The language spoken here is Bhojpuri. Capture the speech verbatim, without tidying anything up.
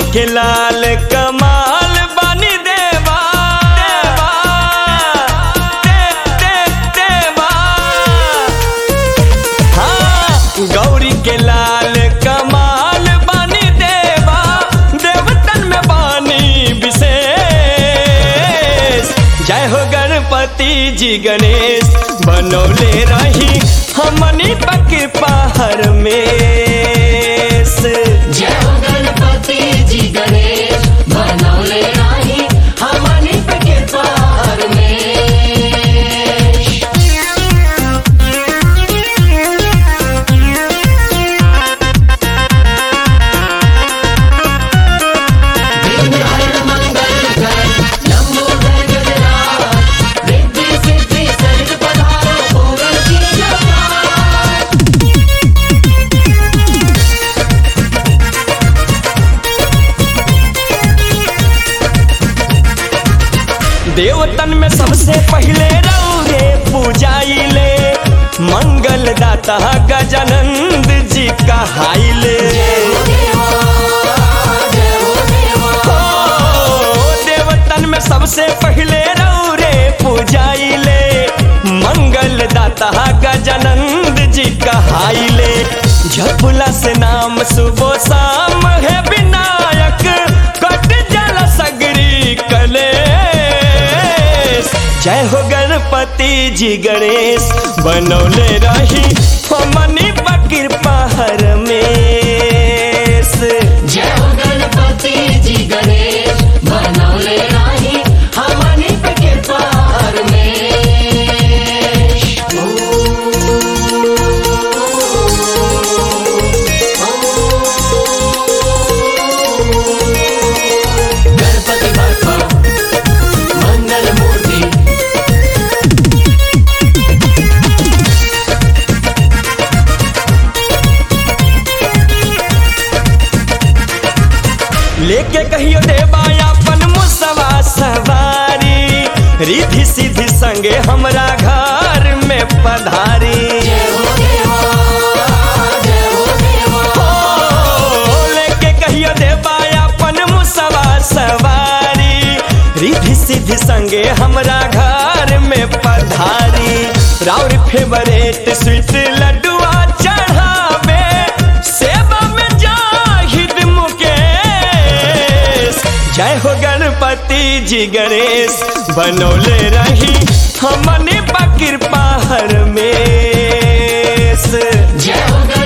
के लाल कमाल बनी देवा देवा दे, दे, देवा। हाँ गौरी के लाल कमाल बनी देवा देवतन में बानी विशेष। जय हो गणपति जी गणेश बनौले रही हमनी पके पहाड़ में। जय हो गणपति जी गणेश बनौले रही हमनी पके पहाड़ में। देवतन में सबसे पहले रौरे पूजाइले मंगल दाता गजानंद जी कहाइले। देवतन में सबसे पहले रौरे पूजाइले मंगल दाता गजानंद जी कहाइले। झपुला से नाम सुबह शाम है विनायक कट जल सगरी कले। जय हो गणपति जी गणेश बनौले रही हमनी बकीर पहाड़ में। जय हो गणपति जी गणेश बनौले रही हमनी पके पहाड़ में। गणपति बाप्पा मंगल मूर्ति। लेके कहियो देवा अपन मुसवा सवारी रिधि सिद्धि संगे हमरा घर में पधारी। लेके कहियो देवा अपन मुसवा सवारी रिधि सिद्धि संगे हमरा घर में पधारी। राउर फेवरेट स्वीट लड्डुआ चढ़ावे सेवा में जाहिद मुकेश। जय हो गणपति जी गणेश बनौले रही हमनी बकीर पहाड़ में। जय हो